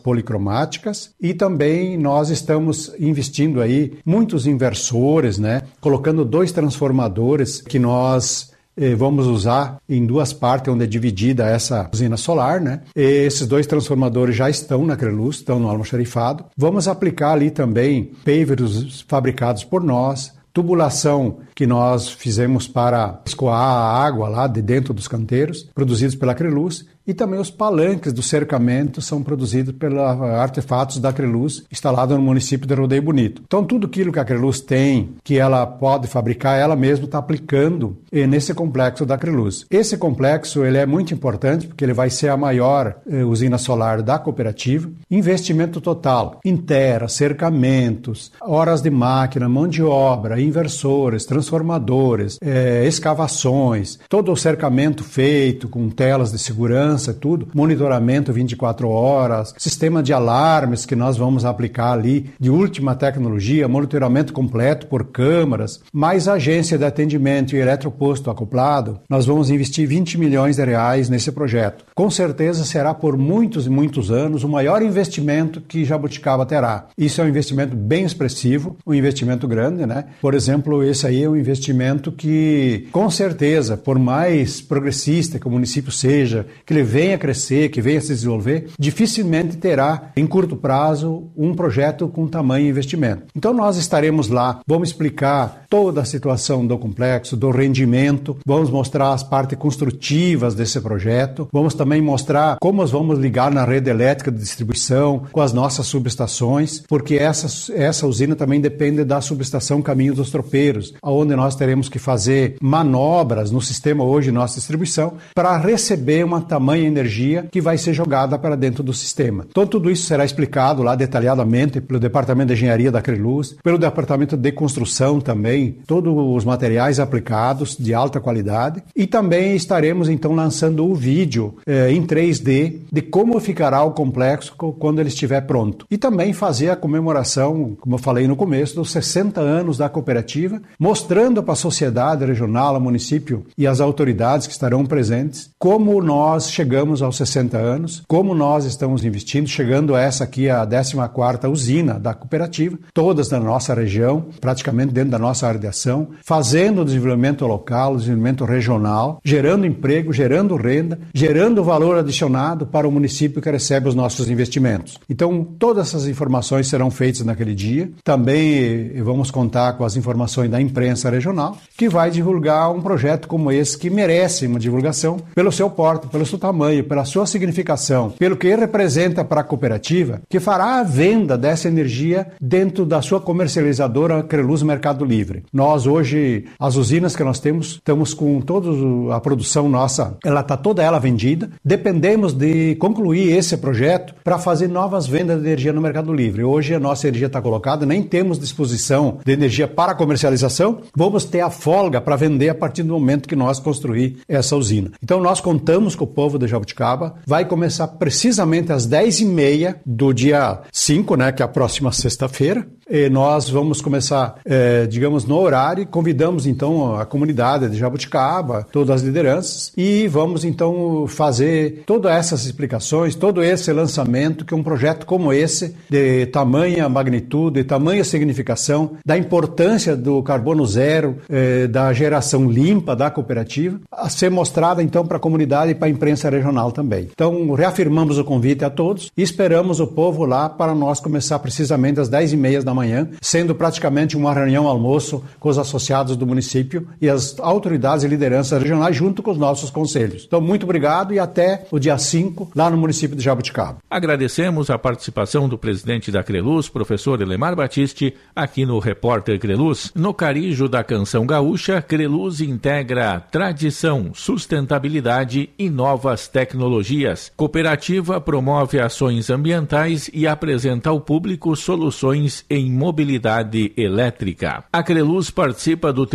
policromáticas, e também nós estamos investindo aí muitos inversores, né? Colocando 2 transformadores que nós vamos usar em 2 partes, onde é dividida essa usina solar, né? E esses 2 transformadores já estão na Creluz, estão no almoxarifado. Vamos aplicar ali também pavers fabricados por nós, tubulação que nós fizemos para escoar a água lá de dentro dos canteiros, produzidos pela Creluz, e também os palanques do cercamento são produzidos pelos artefatos da Creluz, instalado no município de Rodeio Bonito. Então, tudo aquilo que a Creluz tem, que ela pode fabricar, ela mesma está aplicando nesse complexo da Creluz. Esse complexo ele é muito importante, porque ele vai ser a maior usina solar da cooperativa. Investimento total em terra, cercamentos, horas de máquina, mão de obra, inversores, transformadores, escavações, todo o cercamento feito com telas de segurança, tudo, monitoramento 24 horas, sistema de alarmes que nós vamos aplicar ali de última tecnologia, monitoramento completo por câmaras, mais agência de atendimento e eletroposto acoplado. Nós vamos investir 20 milhões de reais nesse projeto. Com certeza será por muitos e muitos anos o maior investimento que Jabuticaba terá. Isso é um investimento bem expressivo, um investimento grande, né? Por exemplo, esse aí é um investimento que, com certeza, por mais progressista que o município seja, que ele venha crescer, que venha se desenvolver, dificilmente terá, em curto prazo, um projeto com tamanho investimento. Então nós estaremos lá, vamos explicar toda a situação do complexo, do rendimento, vamos mostrar as partes construtivas desse projeto, vamos também mostrar como nós vamos ligar na rede elétrica de distribuição com as nossas subestações, porque essa usina também depende da subestação Caminho dos Tropeiros, onde nós teremos que fazer manobras no sistema hoje de nossa distribuição para receber uma tamanha energia que vai ser jogada para dentro do sistema. Então tudo isso será explicado lá detalhadamente pelo Departamento de Engenharia da Creluz, pelo Departamento de Construção também, todos os materiais aplicados de alta qualidade, e também estaremos então lançando o vídeo em 3D de como ficará o complexo quando ele estiver pronto. E também fazer a comemoração, como eu falei no começo, dos 60 anos da cooperativa, mostrando para a sociedade regional, ao município e às autoridades que estarão presentes, como nós chegamos aos 60 anos, como nós estamos investindo, chegando a essa aqui, a 14ª usina da cooperativa, todas da nossa região, praticamente dentro da nossa área de ação, fazendo o desenvolvimento local, o desenvolvimento regional, gerando emprego, gerando renda, gerando valor adicionado para o município que recebe os nossos investimentos. Então, todas essas informações serão feitas naquele dia. Também vamos contar com as informações da imprensa regional, que vai divulgar um projeto como esse, que merece uma divulgação pelo seu porte, pelo seu tamanho, pela sua significação, pelo que representa para a cooperativa, que fará a venda dessa energia dentro da sua comercializadora Creluz Mercado Livre. Nós hoje, as usinas que nós temos, estamos com toda a produção nossa, ela está toda ela vendida. Dependemos de concluir esse projeto para fazer novas vendas de energia no Mercado Livre. Hoje a nossa energia está colocada, nem temos disposição de energia para comercialização, vamos ter a folga para vender a partir do momento que nós construir essa usina. Então nós contamos com o povo de Jabuticaba, vai começar precisamente às 10h30 do dia 5, né, que é a próxima sexta-feira. E nós vamos começar, digamos, no horário, convidamos então a comunidade de Jabuticaba, todas as lideranças, e vamos então fazer todas essas explicações, todo esse lançamento, que um projeto como esse, de tamanha magnitude, tamanha significação, da importância do carbono zero, da geração limpa da cooperativa, a ser mostrada então para a comunidade e para a imprensa regional também. Então, reafirmamos o convite a todos e esperamos o povo lá para nós começar precisamente às 10h30 da manhã, sendo praticamente uma reunião almoço com os associados do município e as autoridades e lideranças regionais junto com os nossos conselhos. Então, muito obrigado e até o dia 5 lá no município de Jabuticaba. Agradecemos a participação do presidente da Creluz, professor Elemar Battisti, aqui no Repórter Creluz. No carijo da canção gaúcha, Creluz integra tradição, sustentabilidade e novas tecnologias. Cooperativa promove ações ambientais e apresenta ao público soluções em mobilidade elétrica. A Creluz participa do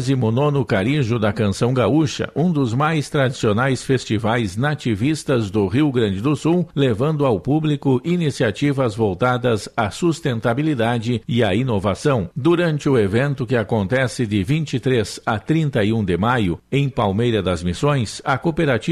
39º Carijo da Canção Gaúcha, um dos mais tradicionais festivais nativistas do Rio Grande do Sul, levando ao público iniciativas voltadas à sustentabilidade e à inovação. Durante o evento, que acontece de 23 a 31 de maio, em Palmeira das Missões, a cooperativa realiza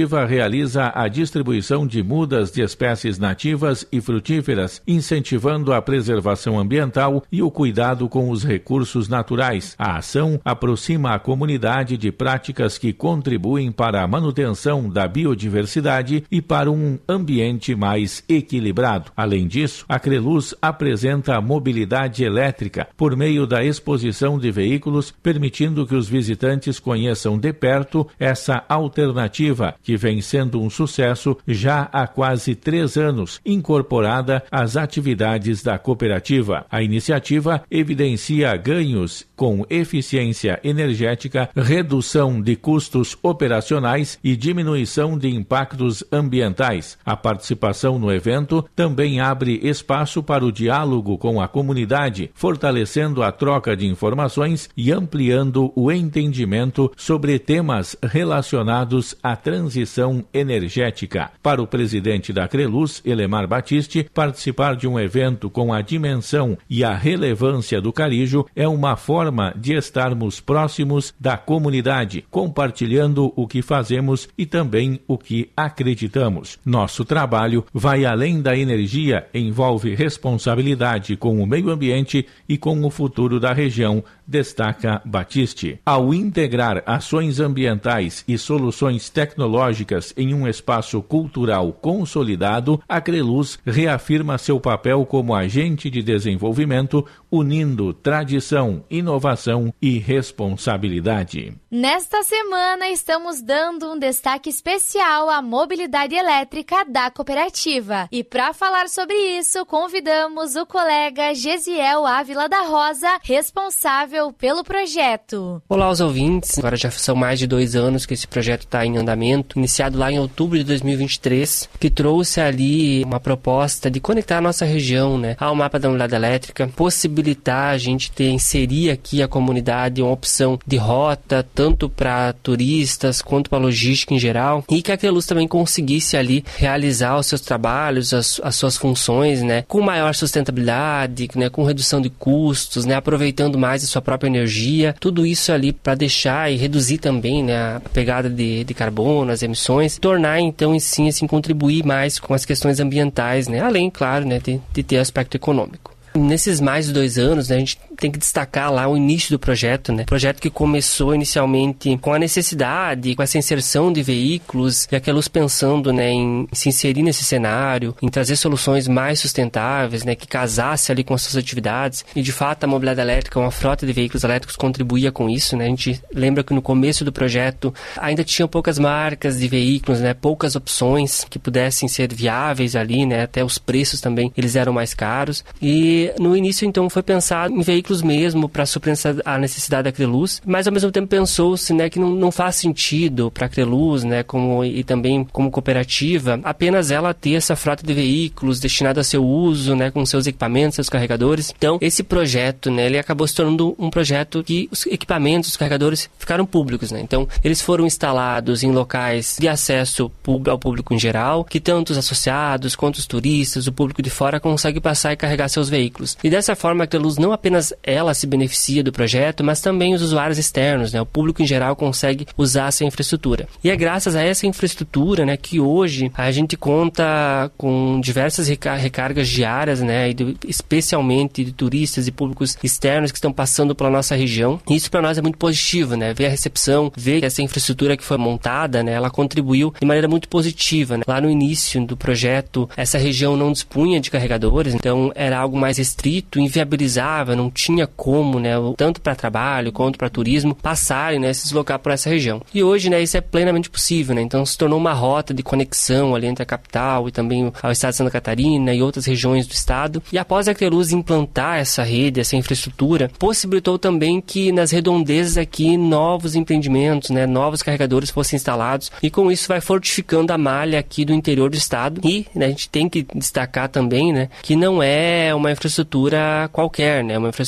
realiza a distribuição de mudas de espécies nativas e frutíferas, incentivando a preservação ambiental e o cuidado com os recursos naturais. A ação aproxima a comunidade de práticas que contribuem para a manutenção da biodiversidade e para um ambiente mais equilibrado. Além disso, a Creluz apresenta a mobilidade elétrica por meio da exposição de veículos, permitindo que os visitantes conheçam de perto essa alternativa, que vem sendo um sucesso já há quase 3 anos, incorporada às atividades da cooperativa. A iniciativa evidencia ganhos com eficiência energética, redução de custos operacionais e diminuição de impactos ambientais. A participação no evento também abre espaço para o diálogo com a comunidade, fortalecendo a troca de informações e ampliando o entendimento sobre temas relacionados à transição energética. Para o presidente da Creluz, Elemar Battisti, participar de um evento com a dimensão e a relevância do Carijo é uma forma de estarmos próximos da comunidade, compartilhando o que fazemos e também o que acreditamos. Nosso trabalho vai além da energia, envolve responsabilidade com o meio ambiente e com o futuro da região, destaca Battisti. Ao integrar ações ambientais e soluções tecnológicas em um espaço cultural consolidado, a Creluz reafirma seu papel como agente de desenvolvimento, unindo tradição, inovação e responsabilidade. Nesta semana, estamos dando um destaque especial à mobilidade elétrica da cooperativa. E para falar sobre isso, convidamos o colega Gesiel Ávila da Rosa, responsável pelo projeto. Olá aos ouvintes, agora já são mais de 2 anos que esse projeto está em andamento, iniciado lá em outubro de 2023, que trouxe ali uma proposta de conectar a nossa região, ao mapa da mobilidade elétrica, possibilitar a gente inserir aqui a comunidade uma opção de rota, tanto para turistas quanto para logística em geral, e que a Creluz também conseguisse ali realizar os seus trabalhos, as suas funções, com maior sustentabilidade, com redução de custos, aproveitando mais a sua própria energia, tudo isso ali para deixar e reduzir também a pegada de carbono, as emissões, tornar então em si, assim, contribuir mais com as questões ambientais, além, claro, de ter aspecto econômico. Nesses mais de 2 anos, a gente tem que destacar lá o início do projeto, Projeto que começou inicialmente com a necessidade, com essa inserção de veículos, e a Creluz pensando, em se inserir nesse cenário, em trazer soluções mais sustentáveis, que casasse ali com as suas atividades. E de fato a mobilidade elétrica, uma frota de veículos elétricos contribuía com isso, A gente lembra que no começo do projeto ainda tinham poucas marcas de veículos, poucas opções que pudessem ser viáveis ali, Até os preços também, eles eram mais caros. E no início, então, foi pensado em veículos mesmo para suprir a necessidade da Creluz, mas ao mesmo tempo pensou-se, que não faz sentido para a Creluz, e também como cooperativa, apenas ela ter essa frota de veículos destinada a seu uso, com seus equipamentos, seus carregadores. Então, esse projeto, ele acabou se tornando um projeto que os equipamentos, os carregadores ficaram públicos, Então, eles foram instalados em locais de acesso ao público em geral, que tanto os associados quanto os turistas, o público de fora, consegue passar e carregar seus veículos. E dessa forma a Creluz não apenas ela se beneficia do projeto, mas também os usuários externos, o público em geral consegue usar essa infraestrutura. E é graças a essa infraestrutura, que hoje a gente conta com diversas recargas diárias, especialmente de turistas e públicos externos que estão passando pela nossa região. E isso para nós é muito positivo, ver a recepção, ver que essa infraestrutura que foi montada, ela contribuiu de maneira muito positiva. Lá no início do projeto, essa região não dispunha de carregadores, então era algo mais restrito, inviabilizável, não tinha como, tanto para trabalho quanto para turismo, passarem, se deslocar por essa região. E hoje, isso é plenamente possível, então se tornou uma rota de conexão ali entre a capital e também ao estado de Santa Catarina e outras regiões do estado. E após a Creluz implantar essa rede, essa infraestrutura, possibilitou também que nas redondezas aqui novos empreendimentos, novos carregadores fossem instalados, e com isso vai fortificando a malha aqui do interior do estado. E a gente tem que destacar também, que não é uma infraestrutura qualquer, uma infraestrutura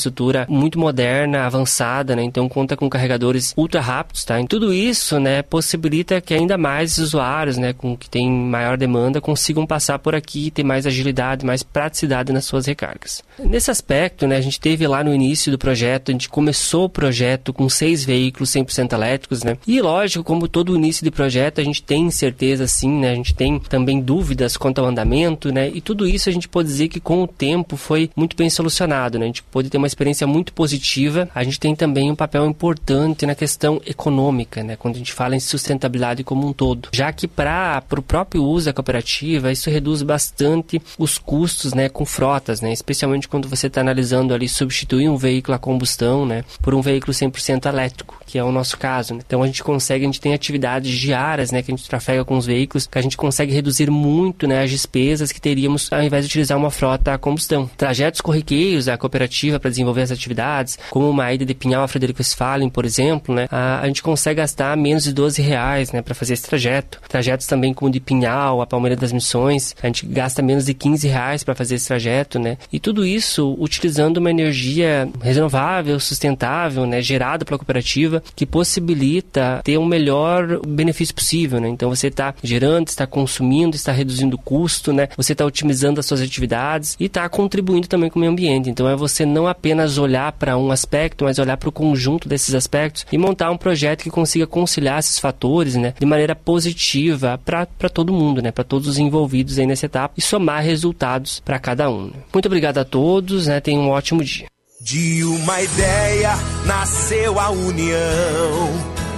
infraestrutura muito moderna, avançada, né? Então conta com carregadores ultra rápidos, tá? E tudo isso, né, possibilita que ainda mais usuários, né, com que tem maior demanda, consigam passar por aqui e ter mais agilidade, mais praticidade nas suas recargas. Nesse aspecto, né, a gente teve lá no início do projeto, a gente começou o projeto com 6 veículos 100% elétricos, né? E lógico, como todo início de projeto, a gente tem incerteza sim, né? A gente tem também dúvidas quanto ao andamento, né? E tudo isso a gente pode dizer que com o tempo foi muito bem solucionado, né? A gente pode ter uma experiência muito positiva. A gente tem também um papel importante na questão econômica, né? Quando a gente fala em sustentabilidade como um todo. Já que para o próprio uso da cooperativa, isso reduz bastante os custos, né? Com frotas, né? Especialmente quando você está analisando ali substituir um veículo a combustão, né? Por um veículo 100% elétrico, que é o nosso caso, né? Então a gente tem atividades diárias, né? Que a gente trafega com os veículos, que a gente consegue reduzir muito, né? As despesas que teríamos ao invés de utilizar uma frota a combustão. Trajetos corriqueiros da cooperativa para desenvolver as atividades, como uma ida de Pinhal a Frederico Westphalen, por exemplo, né? A gente consegue gastar menos de R$12, né? Para fazer esse trajeto. Trajetos também como de Pinhal a Palmeira das Missões, a gente gasta menos de R$15 para fazer esse trajeto, né? E tudo isso utilizando uma energia renovável, sustentável, né? Gerada pela cooperativa, que possibilita ter um melhor benefício possível, né? Então você está gerando, está consumindo, está reduzindo o custo, né? Você está otimizando as suas atividades e está contribuindo também com o meio ambiente. Então é você não apenas olhar para um aspecto, mas olhar para o conjunto desses aspectos e montar um projeto que consiga conciliar esses fatores, né? De maneira positiva para todo mundo, né? Para todos os envolvidos aí nessa etapa e somar resultados para cada um, né? Muito obrigado a todos, né? Tenham um ótimo dia. De uma ideia nasceu a união,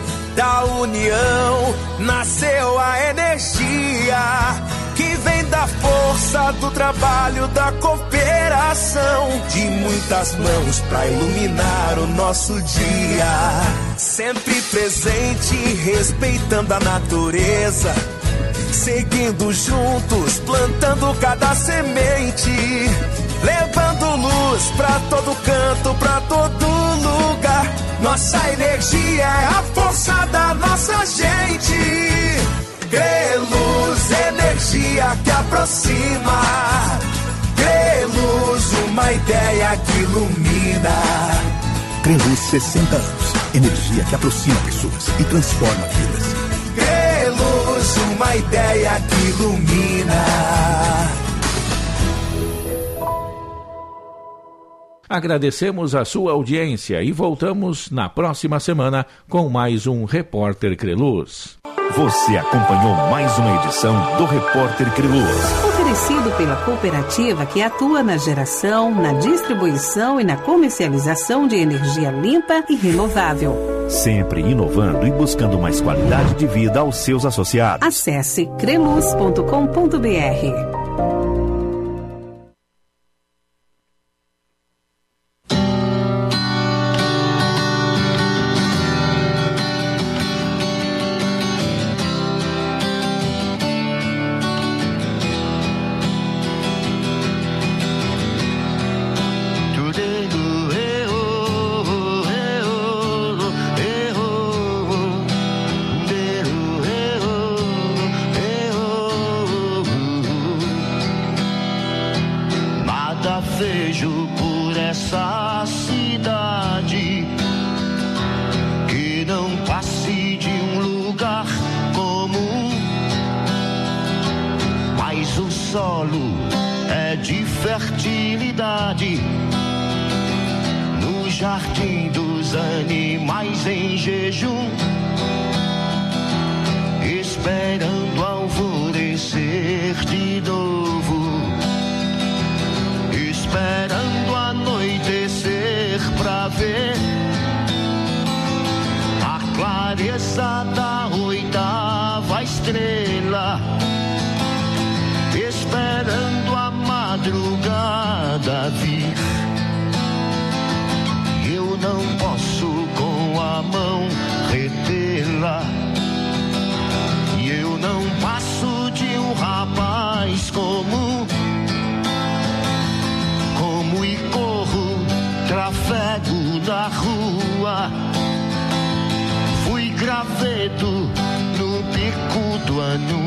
da união nasceu a energia, que vem da força do trabalho, da cooperação, de muitas mãos pra iluminar o nosso dia. Sempre presente, respeitando a natureza, seguindo juntos, plantando cada semente, levando luz pra todo canto, pra todo lugar. Nossa energia é a força da nossa gente. Creluz, energia que aproxima. Creluz, uma ideia que ilumina. Creluz, 60 anos. Energia que aproxima pessoas e transforma vidas. Creluz, uma ideia que ilumina. Agradecemos a sua audiência e voltamos na próxima semana com mais um Repórter Creluz. Você acompanhou mais uma edição do Repórter Creluz. Oferecido pela cooperativa que atua na geração, na distribuição e na comercialização de energia limpa e renovável. Sempre inovando e buscando mais qualidade de vida aos seus associados. Acesse creluz.com.br. Vejo por essa cidade que não passe de um lugar comum, mas o solo é de fertilidade no jardim dos animais em jejum, esperando alvorecer de novo, esperando anoitecer pra ver a clareza da 8ª estrela, esperando a madrugada vir. Eu não posso com a mão retê-la, e eu não passo de um rapaz comum, e corro, trafego na rua. Fui graveto no pico do ano,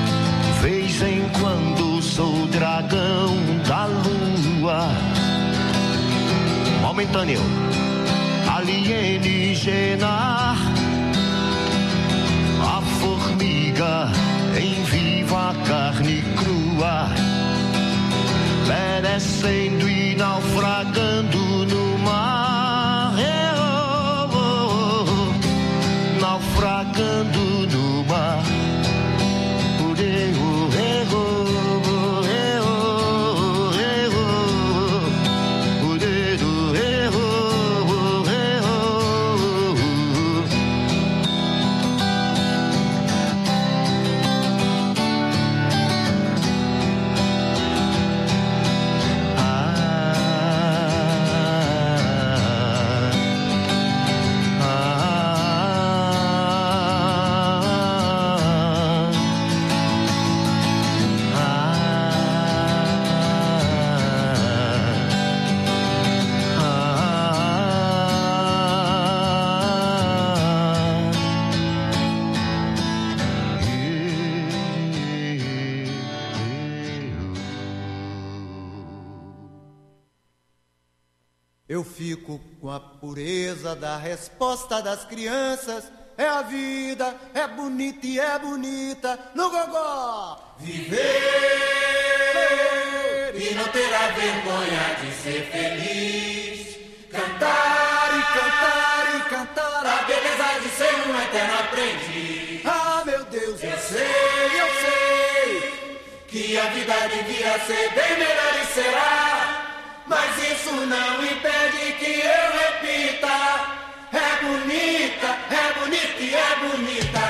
vez em quando sou dragão da lua. momentâneo, alienígena. A formiga em viva carne crua, perecendo e naufragando no mar, naufragando no mar. Eu fico com a pureza da resposta das crianças. É a vida, é bonita e é bonita no gogó. Viver e não ter a vergonha de ser feliz. Cantar e cantar e cantar a beleza de ser um eterno aprendiz. Ah, meu Deus, eu sei que a vida devia ser bem melhor e será. Mas isso não impede que eu repita. É bonita e é bonita.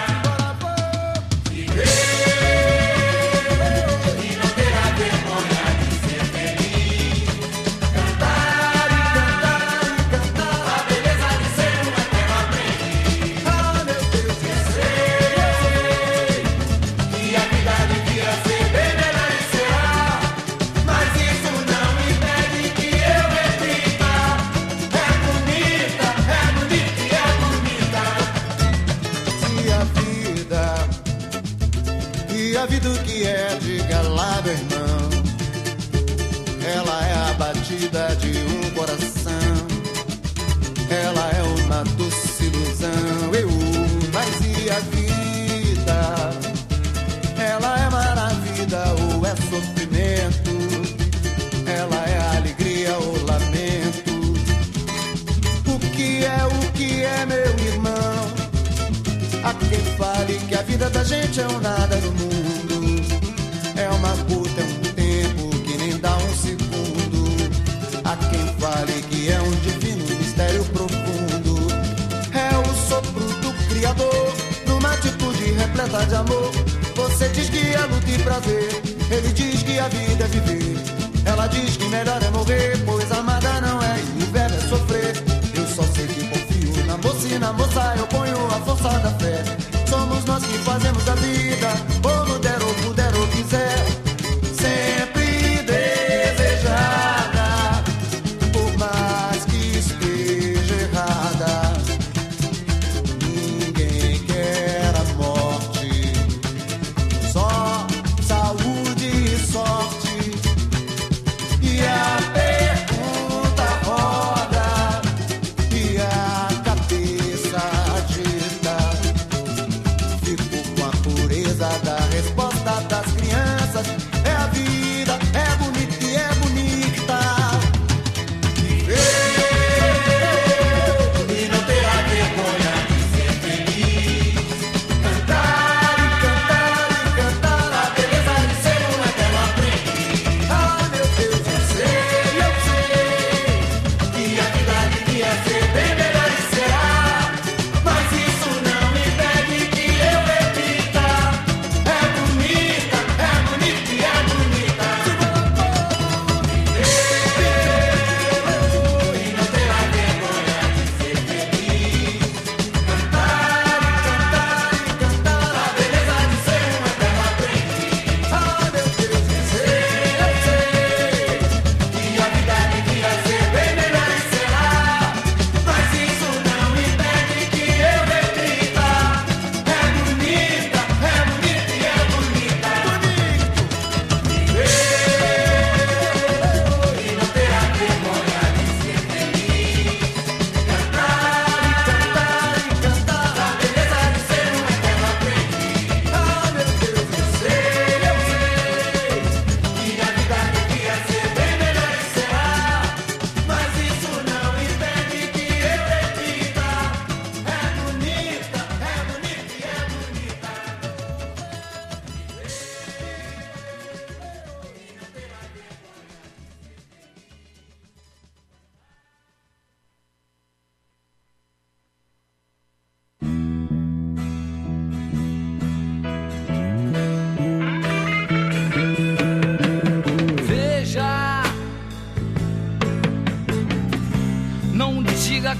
A vida o que é, diga lá, meu irmão. Ela é a batida de um coração. Ela é uma doce ilusão. Mas e a vida? Ela é maravilha ou é sofrimento? Ela é alegria ou lamento? O que é, meu irmão? Há quem fale que a vida da gente é um nada no mundo. É uma puta, é um tempo que nem dá um segundo. Há quem fale que é um divino mistério profundo. É o sopro do Criador, numa atitude repleta de amor. Você diz que é luta e prazer, ele diz que a vida é viver. Ela diz que melhor é morrer, pois amada não é e o verbo é sofrer. Eu só sei que confio na moça e na moça eu ponho a força da fé. Somos nós que fazemos a vida, como der ou puder ou quiser. Sempre desejada, por mais que esteja errada. Ninguém quer a morte, só saúde e sorte. E a pergunta roda e a cabeça agita. Fico com a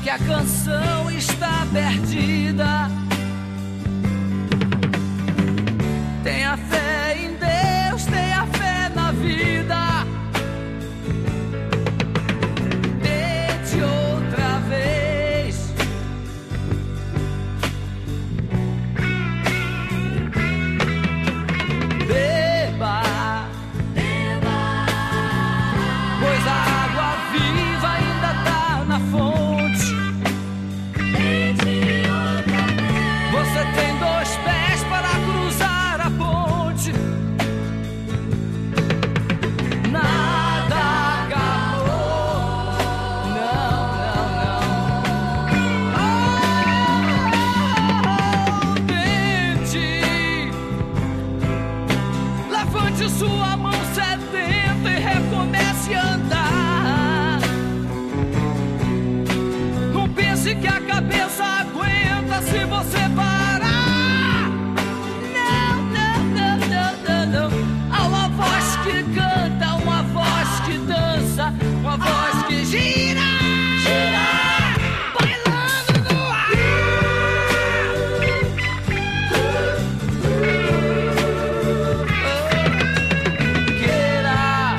que a canção está perdida. Tenha fé em Deus, tenha fé na vida. Tente outra vez. Beba, pois a água viva ainda tá na fonte. Você tem 2 pés para cruzar a ponte. Nada acabou. Não, não, não. Tente. Levante sua mão sedenta e recomece a andar. Não pense que a cabeça aguenta se você parar. Não, não, não, não, não, não. Há uma voz que canta, uma voz que dança, uma voz que gira, gira, bailando no ar. Queira,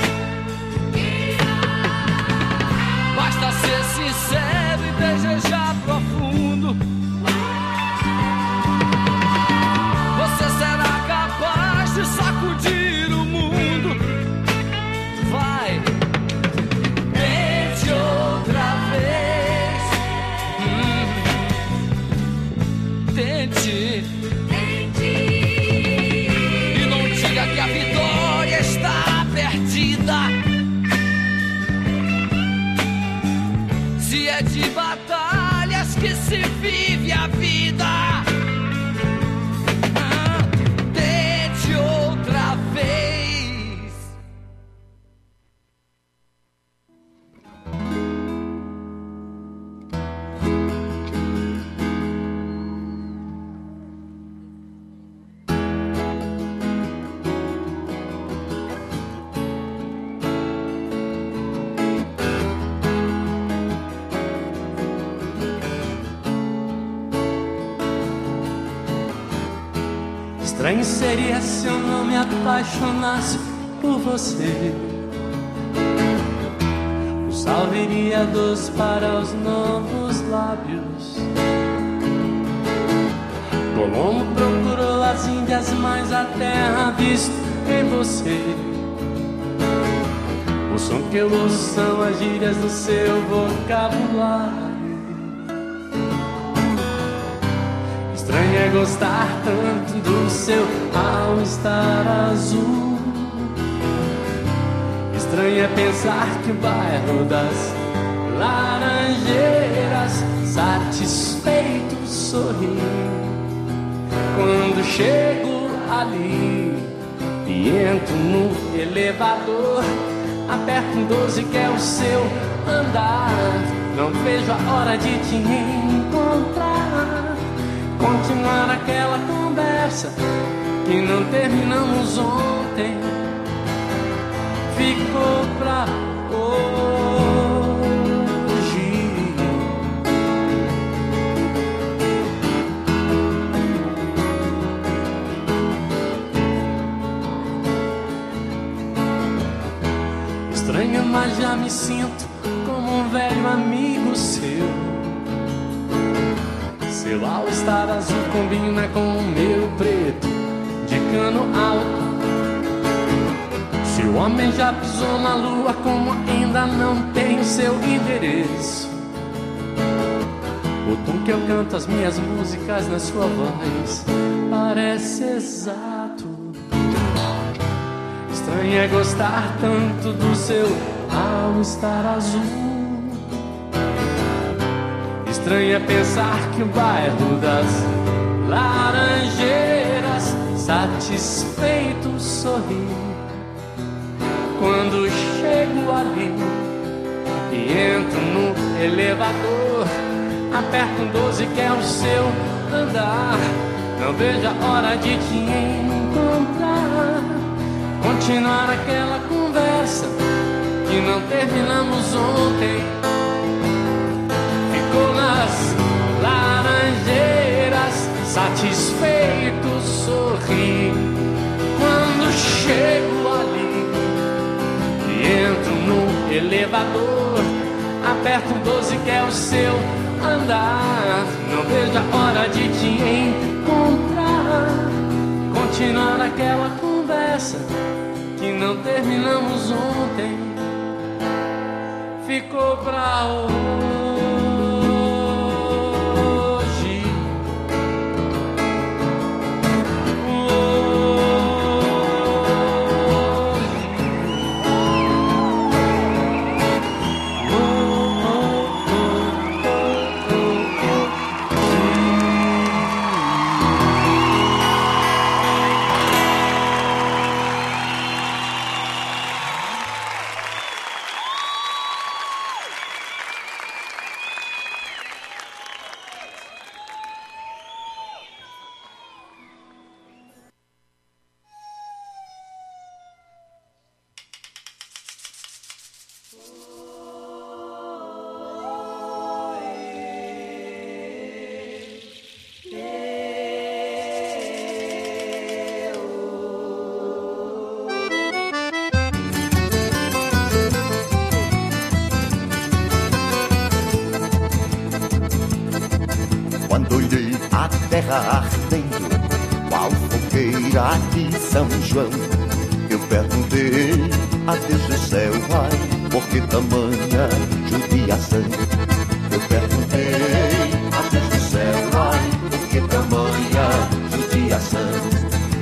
basta ser sincero e desejar profundo. Você será capaz de sacudir o mundo. Vai, tente outra vez. Tente. E não diga que a vitória está perdida. Se é de batalhas que se vive a vida. Tente outra vez. Estranho seria se eu não me apaixonasse por você. O sal viria doce para os novos lábios. Colombo procurou as Índias, mas a terra visto em você. O som que eu ouço são as gírias do seu vocabulário. Estranho é gostar tanto do seu all-star azul. Estranho é pensar que o bairro das Laranjeiras satisfeito sorri quando chego ali e entro no elevador. Aperto um 12 que é o seu andar. Não vejo a hora de te encontrar, continuar aquela conversa que não terminamos ontem. Ficou pra hoje. Estranho, mas já me sinto como um velho amigo seu. Seu all-star azul combina com o meu preto de cano alto. Se o homem já pisou na lua, como ainda não tem o seu endereço. O tom que eu canto as minhas músicas na sua voz parece exato. Estranho é gostar tanto do seu all-star azul. Estranho é pensar que o bairro das Laranjeiras satisfeito sorri quando chego ali e entro no elevador. Aperto um 12 que é o seu andar. Não vejo a hora de te encontrar, continuar aquela conversa que não terminamos ontem. Ficou na chego ali e entro no elevador, aperto 12 que é o seu andar. Não vejo a hora de te encontrar, continuar aquela conversa que não terminamos ontem, ficou pra hoje. Quando olhei a terra ardendo, qual fogueira de São João, eu perguntei a Deus do céu, ai, por que tamanha judiação? Eu perguntei a Deus do céu, ai, por que tamanha judiação?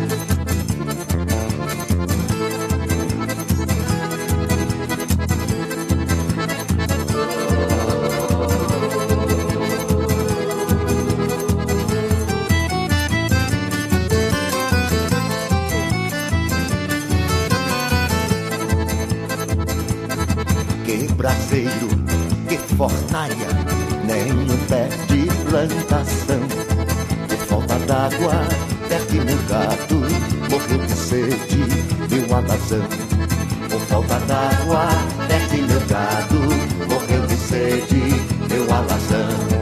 Braseiro, que fornalha, nem um pé de plantação. Por falta d'água, perde meu gado, morreu de sede, meu alazão. Por falta d'água, perde meu gado, morreu de sede, meu alazão.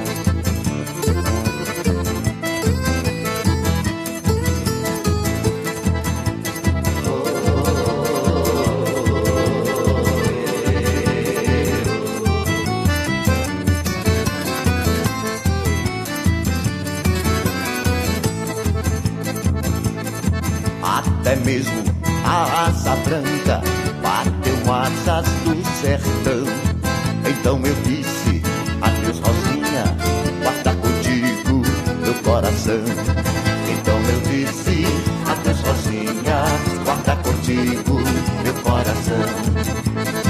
Até mesmo a asa branca bateu asas do sertão. Então eu disse, adeus Rosinha, guarda contigo meu coração. Então eu disse, adeus Rosinha, guarda contigo meu coração.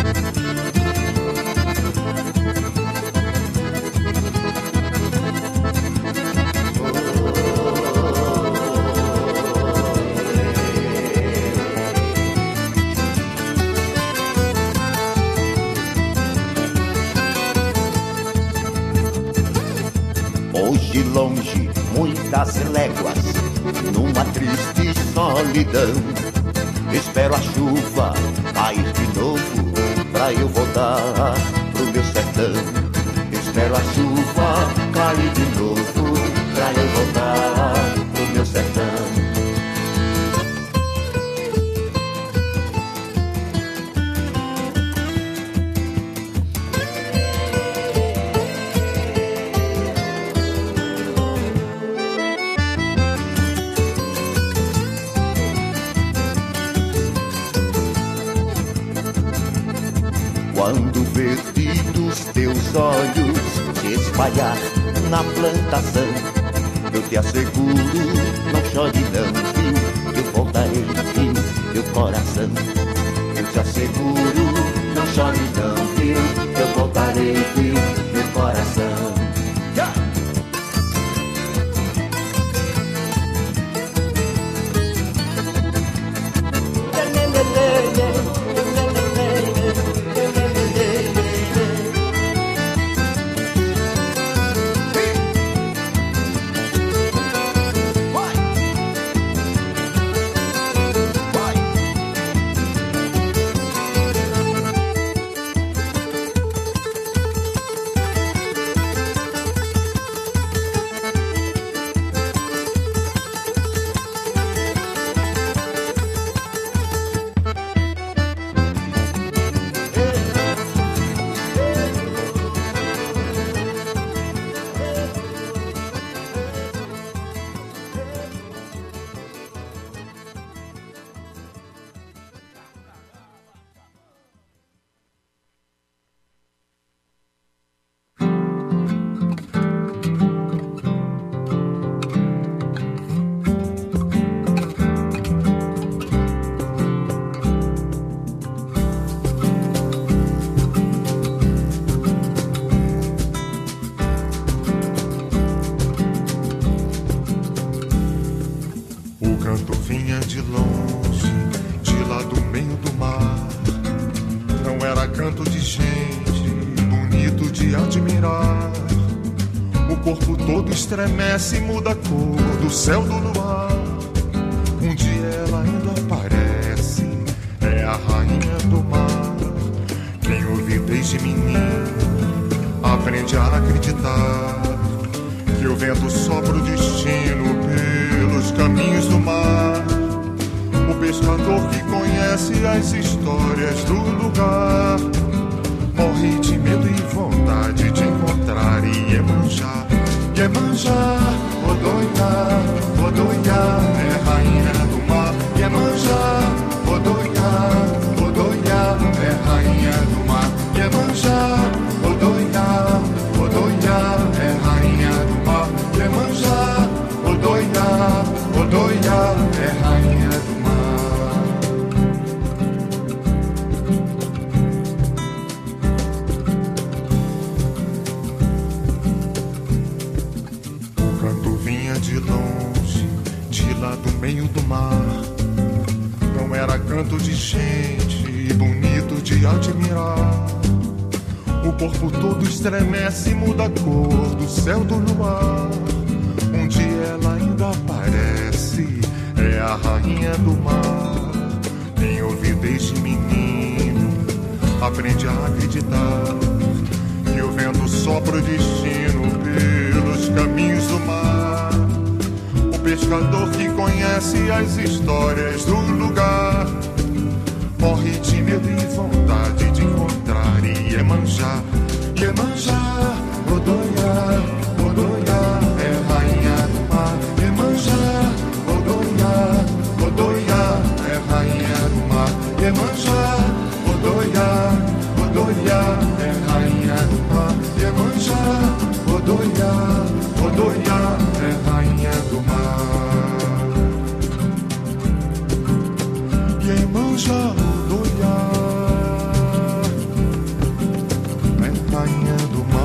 Hoje longe, muitas léguas, numa triste solidão, espero a chuva cair de novo, pra eu voltar pro meu sertão. Espero a chuva cair de novo, pra eu voltar pro meu sertão. Quando o verde dos teus olhos se espalhar na plantação, eu te asseguro, não chore não, viu, eu voltarei, viu, meu coração. Eu te asseguro, não chore não, viu, eu voltarei, viu, meu coração. canto de gente, bonito de admirar. O corpo todo estremece e muda a cor do céu do luar. Um dia ela ainda aparece, é a rainha do mar. Quem ouve desde menino aprende a acreditar que o vento sopra o destino pelos caminhos do mar. O pescador que conhece as histórias do lugar morre de medo e vontade de encontrar Iemanjá. Iemanjá, Odoiá, Odoiá, é rainha do mar. Iemanjá, Odoiá, Odoiá, é rainha do mar. Iemanjá, Odoiá, Odoiá, é rainha do mar. Iemanjá, Odoiá, Odoiá, é rainha do mar. O canto vinha de longe, de lá do meio do mar. Não era canto de gente, bonito de admirar. O corpo todo estremece e muda a cor do céu do luar. Um dia ela ainda aparece, é a rainha do mar. Quem ouve desde menino aprende a acreditar que o vento sopra o destino pelos caminhos do mar. O pescador que conhece as histórias do lugar morre de medo e vontade de encontrar Iemanjá. Iemanjá, Odoiá, Odoiá, é rainha do mar. Iemanjá, Odoiá, Odoiá, é rainha do mar. Iemanjá, Odoiá, Odoiá, é rainha do mar. Iemanjá, Odoiá, Odoiá, é rainha do mar. Iemanjá, Odoiá, é rainha do mar.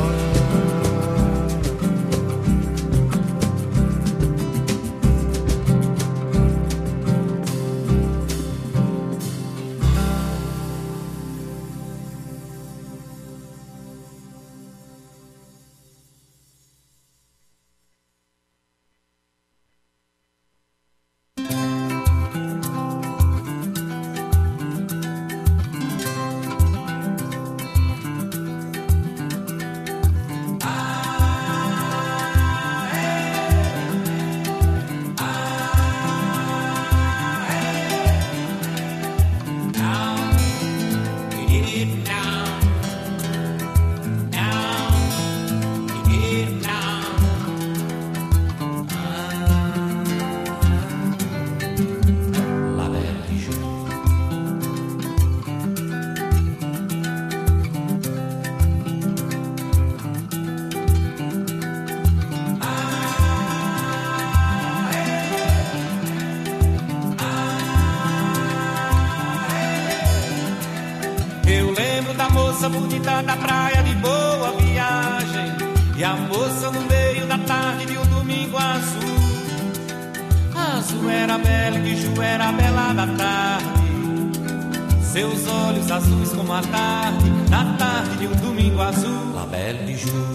Bonita da praia de Boa Viagem, e a moça no meio da tarde de um domingo azul. Azul era bela e de Ju era bela da tarde, seus olhos azuis como a tarde, da tarde de um domingo azul. La Belle de Ju.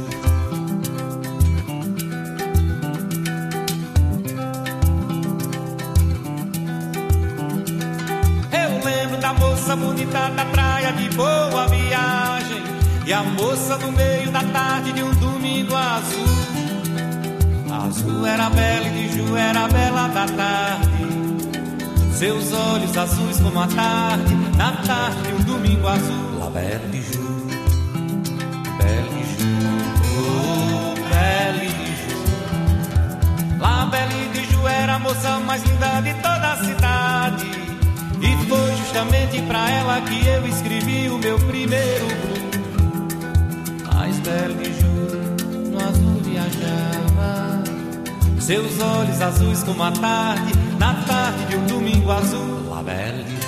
Eu lembro da moça bonita da praia de Boa Viagem, e a moça no meio da tarde de um domingo azul. Azul era bela e de Ju era bela da tarde, seus olhos azuis como a tarde, na tarde de um domingo azul. La Belle de Ju, Belle de Ju, oh Belle de Ju. La Belle de Ju era a moça mais linda de toda a cidade, e foi justamente pra ela que eu escrevi o meu primeiro blues. Mas Belle de Ju no azul viajava, seus olhos azuis como a tarde, na tarde de um domingo azul. La Belle de Ju.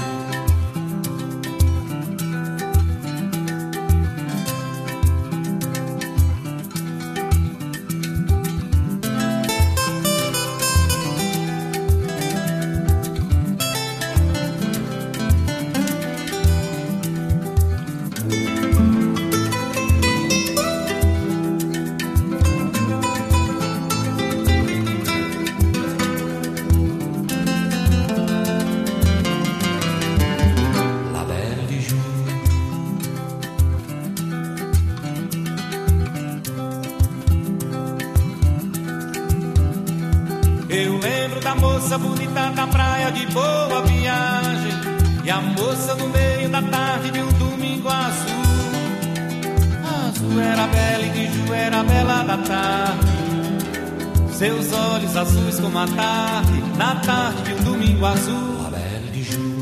Eu lembro da moça bonita da praia de Boa Viagem, e a moça no meio da tarde de um domingo azul. Azul era bela e de Ju era bela da tarde, seus olhos azuis como a tarde, na tarde de um domingo azul. A bela de Ju.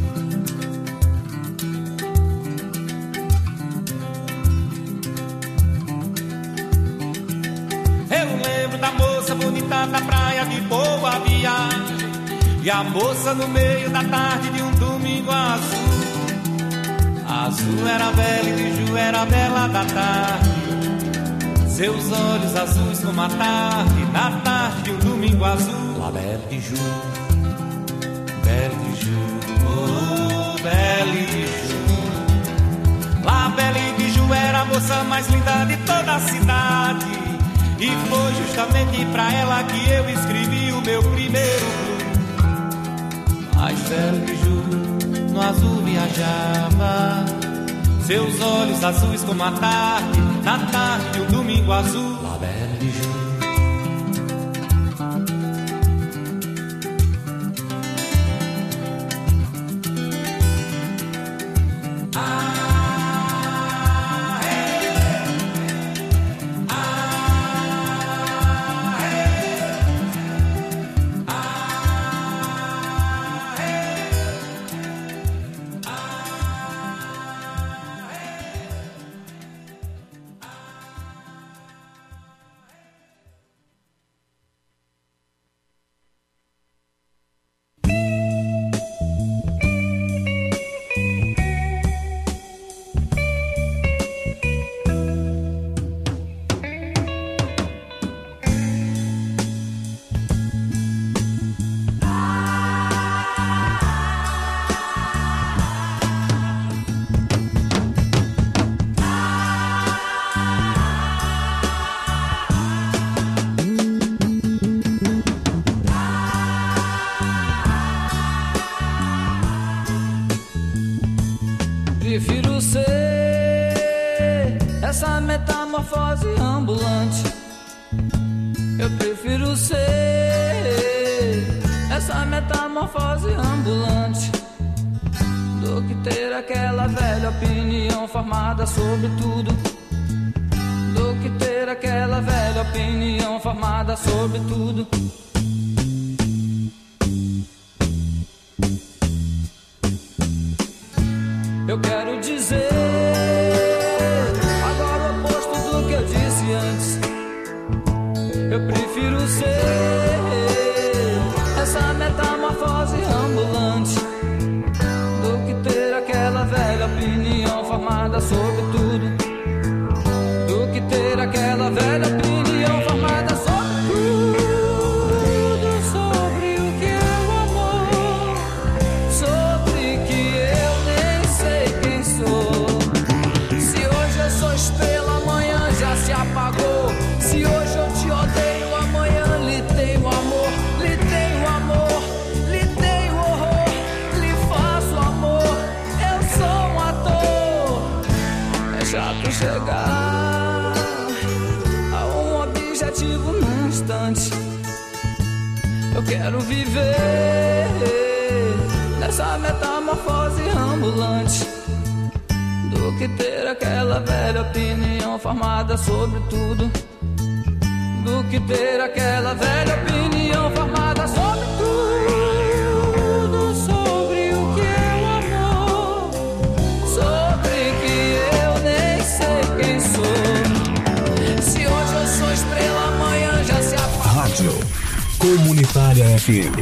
Eu lembro da moça bonita da praia de Boa Viagem, e a moça no meio da tarde de um domingo azul. Azul era bela e de Ju era bela da tarde, seus olhos azuis como a tarde, na tarde de um domingo azul. La Belle de Ju, Belle de Ju, oh Belle de Ju. La Belle de Ju era a moça mais linda de toda a cidade, e foi justamente pra ela que eu escrevi o meu primeiro blues. Mas Belle de Ju no azul viajava, seus olhos azuis como a tarde, na tarde de um domingo azul. La Belle de Ju. Prefiro ser essa metamorfose ambulante. Eu prefiro ser essa metamorfose ambulante do que ter aquela velha opinião formada sobre tudo. Do que ter aquela velha opinião formada sobre tudo. Eu quero dizer agora o oposto do que eu disse antes. Eu prefiro ser essa metamorfose ambulante do que ter aquela velha opinião formada sobre tudo. Do que ter aquela velha opinião formada sobre tudo. Sobre o que é o amor, sobre que eu nem sei quem sou. Se hoje eu sou estrela, amanhã já se apagou. Se hoje eu te odeio, amanhã lhe tenho amor. Lhe tenho amor, lhe tenho horror, lhe faço amor. Eu sou um ator. É chato chegar a um objetivo num instante. Eu quero viver nessa metamorfose ambulante do que ter aquela velha opinião formada sobre tudo. Do que ter aquela velha opinião formada sobre tudo. Sobre o que é o amor, sobre que eu nem sei quem sou. Se hoje eu sou estrela, amanhã já se apaga. Rádio Comunitária FM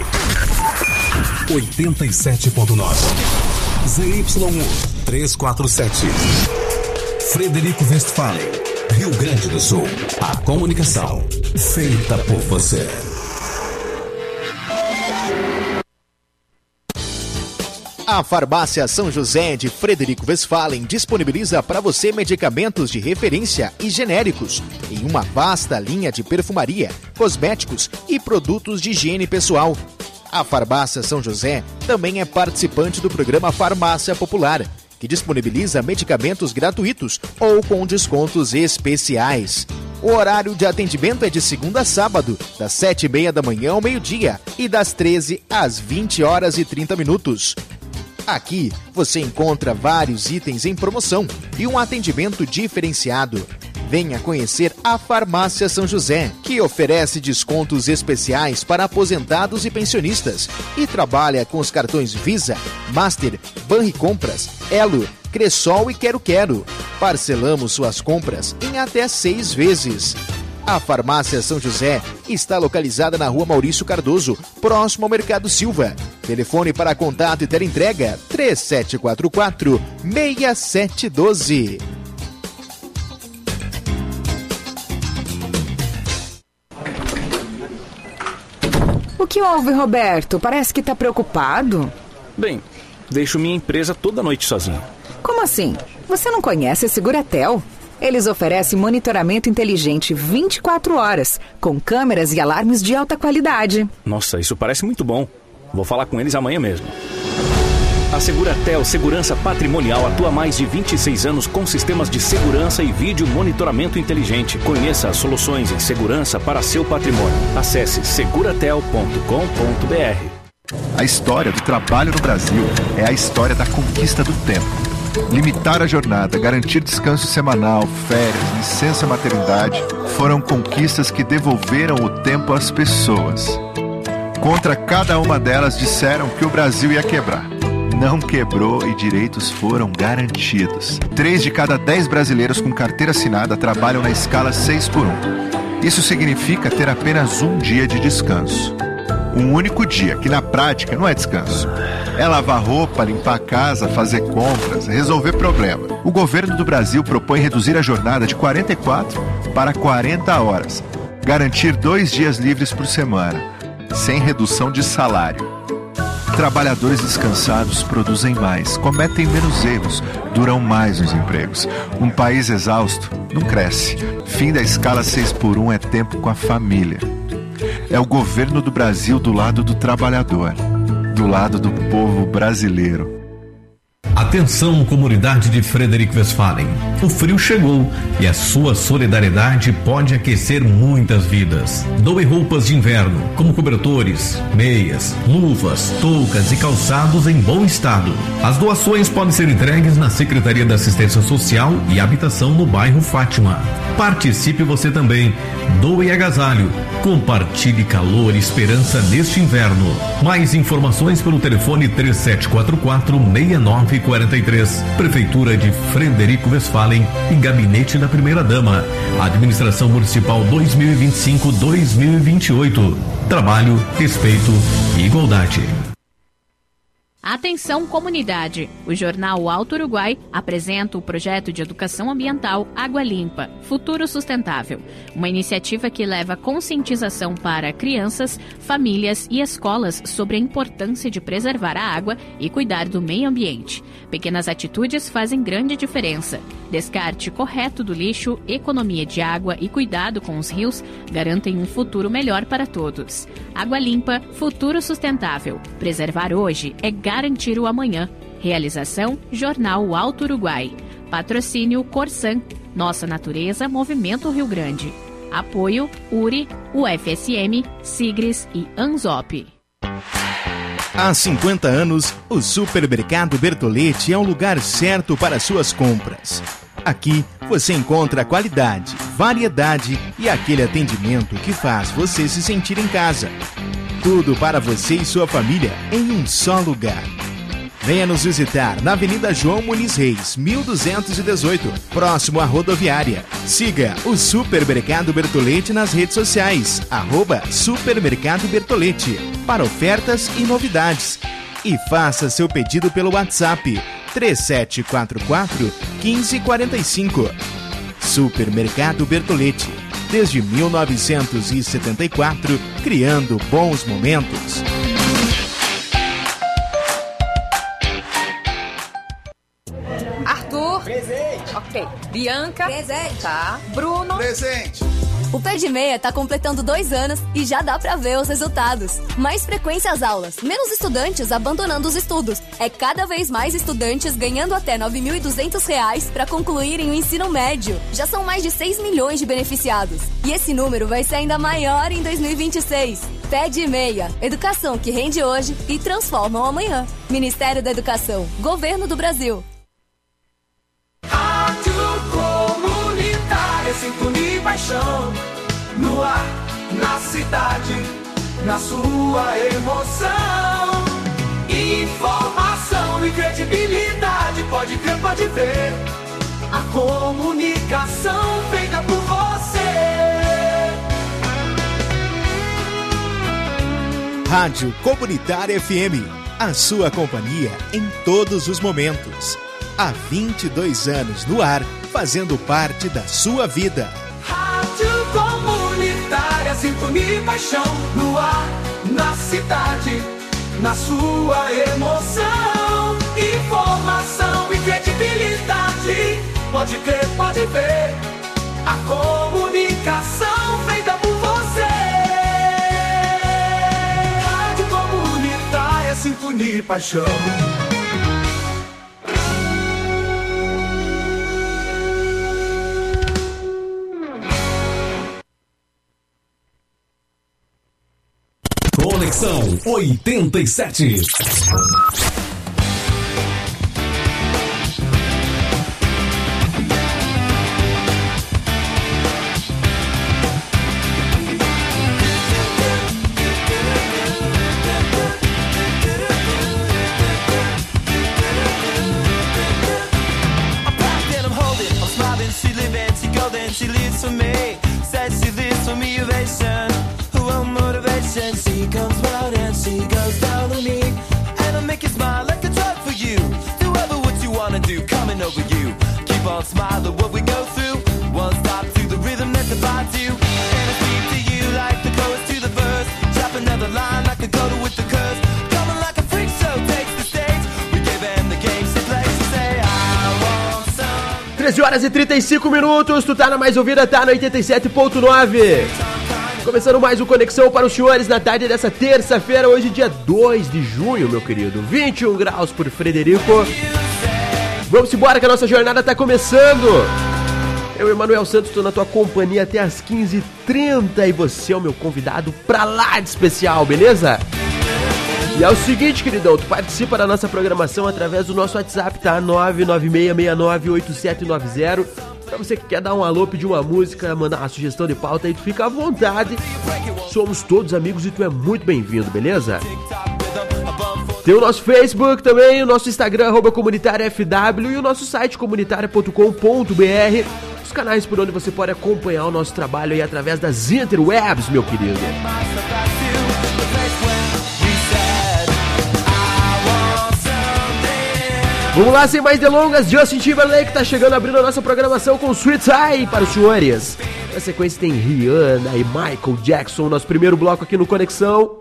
87.9 ZYU 347 Frederico Westphalen, Rio Grande do Sul. A comunicação feita por você. A Farmácia São José de Frederico Westphalen disponibiliza para você medicamentos de referência e genéricos em uma vasta linha de perfumaria, cosméticos e produtos de higiene pessoal. A Farmácia São José também é participante do programa Farmácia Popular, que disponibiliza medicamentos gratuitos ou com descontos especiais. O horário de atendimento é de segunda a sábado, das 7h30 da manhã ao meio-dia e das 13 às 20 horas e 30 minutos. Aqui você encontra vários itens em promoção e um atendimento diferenciado. Venha conhecer a Farmácia São José, que oferece descontos especiais para aposentados e pensionistas e trabalha com os cartões Visa, Master, Banricompras, Elo, Cressol e Quero Quero. Parcelamos suas compras em até 6 vezes. A Farmácia São José está localizada na Rua Maurício Cardoso, próximo ao Mercado Silva. Telefone para contato e teleentrega 3744-6712. O que houve, Roberto? Parece que tá preocupado. Bem, deixo minha empresa toda noite sozinho. Como assim? Você não conhece a Seguratel? Eles oferecem monitoramento inteligente 24 horas, com câmeras e alarmes de alta qualidade. Nossa, isso parece muito bom. Vou falar com eles amanhã mesmo. A Seguratel Segurança Patrimonial atua há mais de 26 anos com sistemas de segurança e vídeo monitoramento inteligente. Conheça as soluções em segurança para seu patrimônio. Acesse seguratel.com.br. A história do trabalho no Brasil é a história da conquista do tempo. Limitar a jornada, garantir descanso semanal, férias, licença maternidade foram conquistas que devolveram o tempo às pessoas. Contra cada uma delas disseram que o Brasil ia quebrar. Não quebrou e direitos foram garantidos. 3 de cada 10 brasileiros com carteira assinada trabalham na escala 6x1. Isso significa ter apenas um dia de descanso. Um único dia, que na prática não é descanso. É lavar roupa, limpar a casa, fazer compras, resolver problema. O governo do Brasil propõe reduzir a jornada de 44 para 40 horas. Garantir 2 dias livres por semana, sem redução de salário. Trabalhadores descansados produzem mais, cometem menos erros, duram mais nos empregos. Um país exausto não cresce. Fim da escala 6x1 é tempo com a família. É o governo do Brasil do lado do trabalhador, do lado do povo brasileiro. Atenção, comunidade de Frederico Westphalen. O frio chegou e a sua solidariedade pode aquecer muitas vidas. Doe roupas de inverno, como cobertores, meias, luvas, toucas e calçados em bom estado. As doações podem ser entregues na Secretaria da Assistência Social e Habitação no bairro Fátima. Participe você também. Doe agasalho. Compartilhe calor e esperança neste inverno. Mais informações pelo telefone 3744-6943. Prefeitura de Frederico Westphalen e Gabinete da Primeira-Dama. Administração Municipal 2025-2028. Trabalho, respeito e igualdade. Atenção, comunidade! O jornal Alto Uruguai apresenta o projeto de educação ambiental Água Limpa, Futuro Sustentável, uma iniciativa que leva conscientização para crianças, famílias e escolas sobre a importância de preservar a água e cuidar do meio ambiente. Pequenas atitudes fazem grande diferença. Descarte correto do lixo, economia de água e cuidado com os rios garantem um futuro melhor para todos. Água Limpa, Futuro Sustentável. Preservar hoje é garantir o amanhã. Realização Jornal Alto Uruguai. Patrocínio Corsan. Nossa Natureza, Movimento Rio Grande. Apoio URI, UFSM, Sigres e Anzop. Há 50 anos, o Supermercado Bertolletti é o lugar certo para suas compras. Aqui você encontra qualidade, variedade e aquele atendimento que faz você se sentir em casa. Tudo para você e sua família em um só lugar. Venha nos visitar na Avenida João Muniz Reis, 1218, próximo à rodoviária. Siga o Supermercado Bertolletti nas redes sociais, @Supermercado Bertolletti, para ofertas e novidades. E faça seu pedido pelo WhatsApp 3744-1545. Supermercado Bertolletti, desde 1974, criando bons momentos. Arthur. Presente. Ok. Bianca. Presente. Tá. Bruno. Presente. O Pé de Meia tá completando 2 anos e já dá pra ver os resultados. Mais frequência às aulas, menos estudantes abandonando os estudos. É cada vez mais estudantes ganhando até R$ 9.200 para concluírem o ensino médio. Já são mais de 6 milhões de beneficiados. E esse número vai ser ainda maior em 2026. Pé de Meia, educação que rende hoje e transforma o amanhã. Ministério da Educação, Governo do Brasil. Rádio Comunitária, sintonia e paixão. No ar, na cidade, na sua emoção. Informação e credibilidade, pode crer, pode ver. A comunicação feita por você. Rádio Comunitária FM, a sua companhia em todos os momentos. Há 22 anos no ar, fazendo parte da sua vida. Rádio Comunitária, sintonia e paixão. No ar, na cidade, na sua emoção. Informação e credibilidade, pode crer, pode ver. A comunicação feita por você. Rádio Comunitária, sintonia e paixão. Conexão 87. She lives for me, says she lives for me, ovation. Who want motivation? She comes round and she goes down on me. And I make you smile like a drug for you. Do ever what you wanna do, coming over you. Keep on smiling what we go through. One stop to the rhythm that divides you. And I speak to you like the chorus to the verse. Drop another line like a coda with the curse. Coming like a freak show takes the stage. We gave them the game she plays. She say I want some. 13 horas e 35 minutos, tu tá na mais ouvida, tá no 87.9. Começando mais um Conexão para os senhores na tarde dessa terça-feira, hoje dia 2 de junho, meu querido. 21 graus por Frederico. Vamos embora que a nossa jornada tá começando. Eu, Emanuel Santos, tô na tua companhia até as 15h30 e você é o meu convidado pra lá de especial, beleza? E é o seguinte, queridão, tu participa da nossa programação através do nosso WhatsApp, tá? 996698790. Pra você que quer dar um alô, pedir uma música, mandar uma sugestão de pauta aí, tu fica à vontade. Somos todos amigos e tu é muito bem-vindo, beleza? Tem o nosso Facebook também, o nosso Instagram, @comunitariafw, e o nosso site comunitaria.com.br. Os canais por onde você pode acompanhar o nosso trabalho aí através das interwebs, meu querido. Vamos lá, sem mais delongas, Justin Timberlake tá chegando, abrindo a nossa programação com Sweet Eye para os senhores. Na sequência tem Rihanna e Michael Jackson, nosso primeiro bloco aqui no Conexão.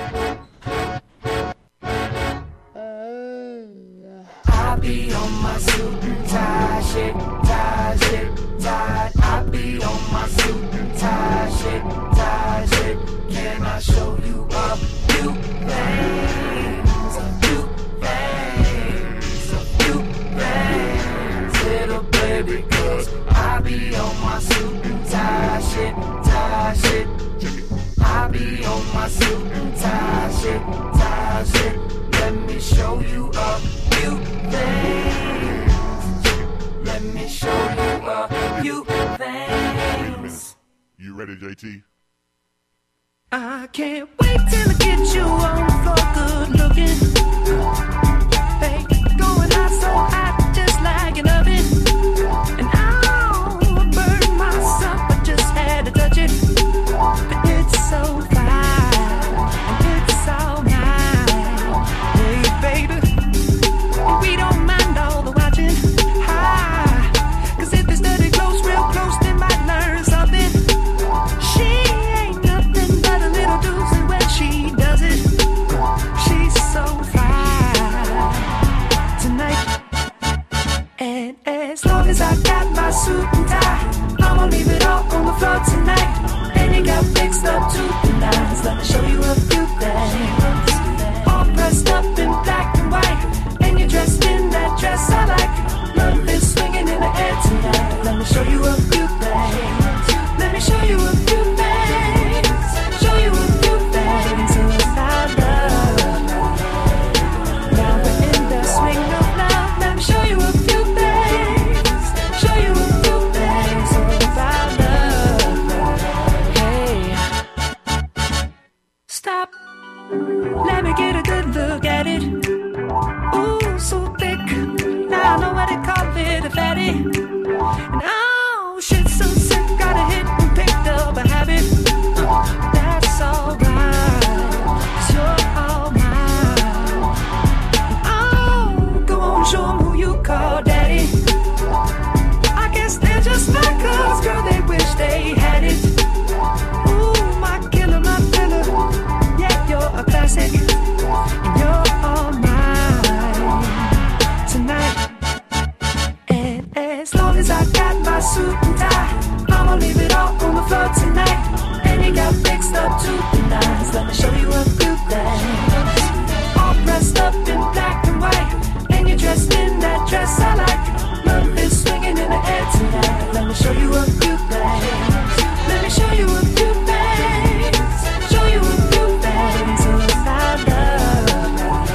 Because I be on my suit and tie shit, tie shit. I be on my suit and tie shit, tie shit. Let me show you a few things. Let me show you a few things. You ready, JT? I can't wait till I get you on the floor, good looking. Hey, going hot so hot, just like an oven. And I'll burn myself, I just had to touch it. But it's so fine, and it's all mine. Hey baby, we don't mind all the watching. Hi, 'cause if they study close, real close, they might learn something. She ain't nothing but a little doozy when she does it. She's so fine tonight. And As long as I got my suit and tie, I'ma leave it all on the floor tonight. And you got fixed up to the nines. Let me show you a few things. All dressed up in black and white, and you're dressed in that dress I like. Love is swinging in the air tonight. Let me show you a few things. Let me show you a few things. Show you a few things about love. Now we're in the swing of love. Let me show you a few things. Show you a few things about love. Hey, stop. Let me get a good look at it. Ooh, so thick. Now I know what they call it, a fatty. And oh, shit, so sick. Got a hit and picked up a habit. That's alright. 'Cause you're all mine. Oh, go on, show 'em who you call daddy. I guess they're just like us, girl. They wish they had it. Ooh, my killer, my filler. Yeah, you're a classic. And you're all mine tonight. And as long as I got my suit and tie, I'ma leave it all on the floor tonight. And you got fixed up to the nines. Let me show you a few things. All dressed up in black and white, and you're dressed in that dress I like. Love is swinging in the air tonight. Let me show you a few things. Let me show you a few things. Show you a few things about love.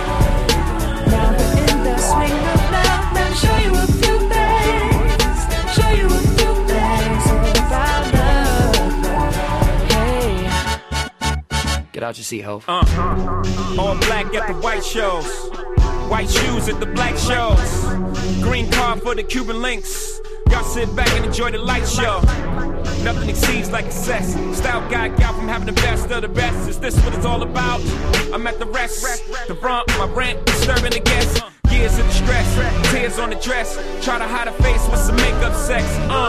Now we're in the swing of love. Let me show you a few things. Show you a few things about love. Hey, Get out your seat, ho. All black at the white shows. White shoes at the black shows. Green car for the Cuban links. Y'all sit back and enjoy the light show. Nothing exceeds like excess. Style guy got from having the best of the best. Is this what it's all about? I'm at the rest. The front, my rent, disturbing the guests. Years of distress, tears on the dress. Try to hide a face with some makeup sex.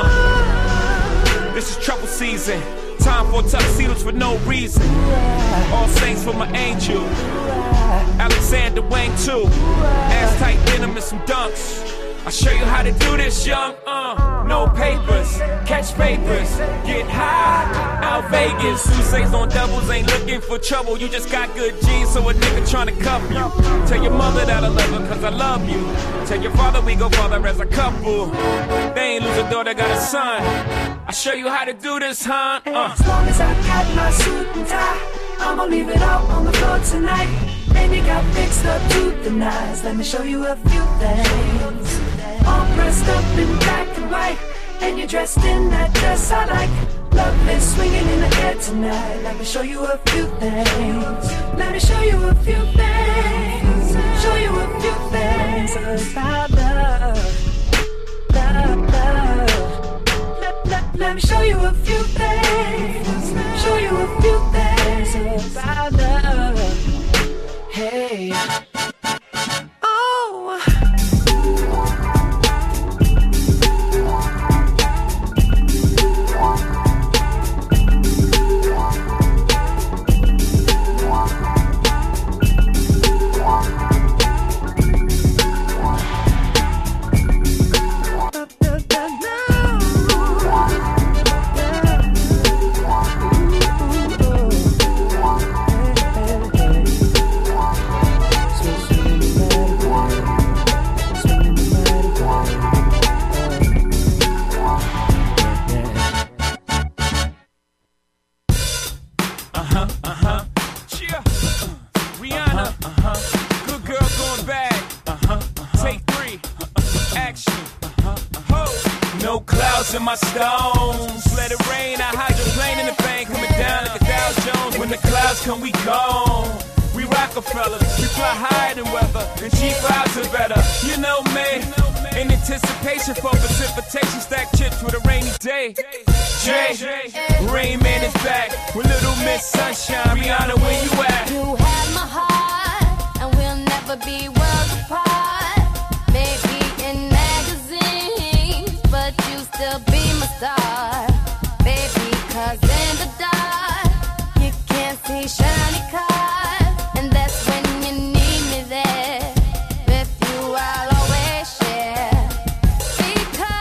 This is trouble season. Time for tuxedos for no reason. All saints for my angel. Alexander Wang too. Ass tight denim and some dunks. I'll show you how to do this, young. No papers, catch papers, get high. Out Vegas, Sousa's on doubles, ain't looking for trouble. You just got good genes, so a nigga tryna cuff you. Tell your mother that I love her, cause I love you. Tell your father we go father as a couple. They ain't lose a daughter, got a son. I'll show you how to do this, huh? As long as I got my suit and tie, I'ma leave it all on the floor tonight. And you got fixed up to the nines. Let me show you a few things. All dressed up in black and white, and you're dressed in that dress I like. Love is swinging in the air tonight. Let me show you a few things. Let me show you a few things. Show you a few things about love. Love, love. Let me show you a few things. Show you a few things about love. Hey. Oh. In my stones, let it rain. I hydroplane in the bank, coming down like a Dow Jones. When the clouds come, we gone. We Rockefellers, we fly higher than weather, and G5s are better. You know me, in anticipation for precipitation, stack chips with a rainy day. Jay, Rain Man is back with Little Miss Sunshine. Rihanna, where you at? You have my heart, and we'll never be worlds apart. Maybe in magazines, but you still be my star, baby, 'cause in the dark, you can't see shiny cars, and that's when you need me there. With you I'll always share, because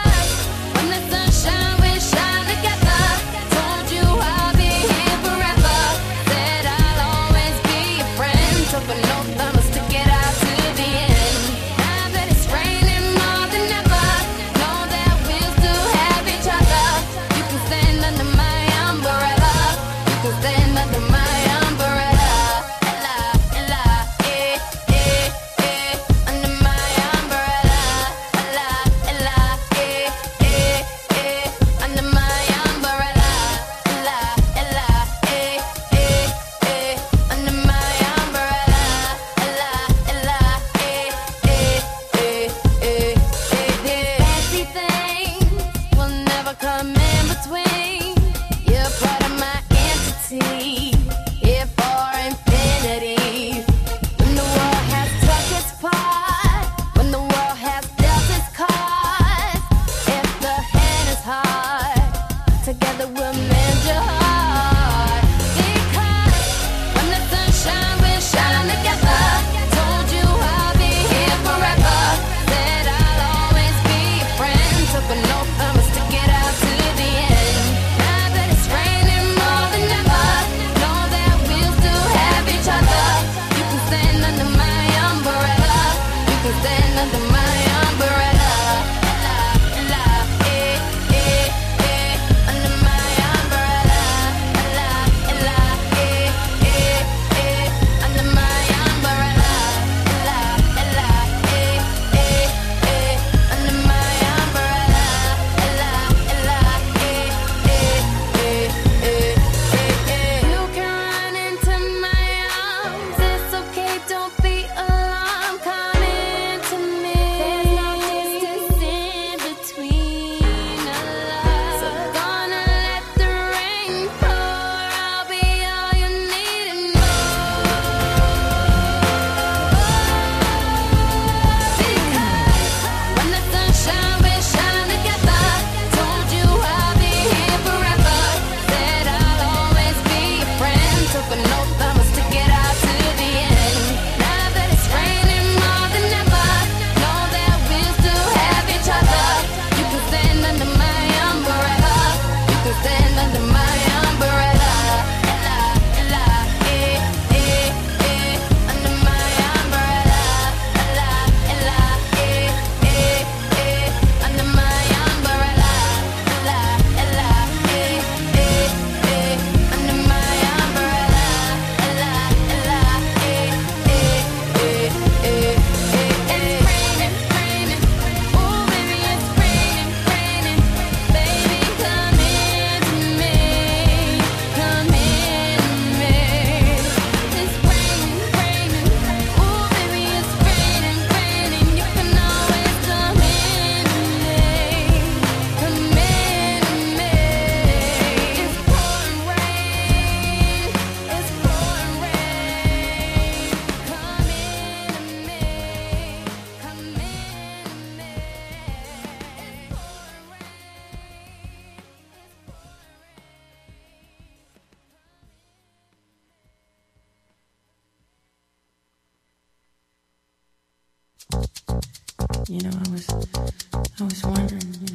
I was wondering,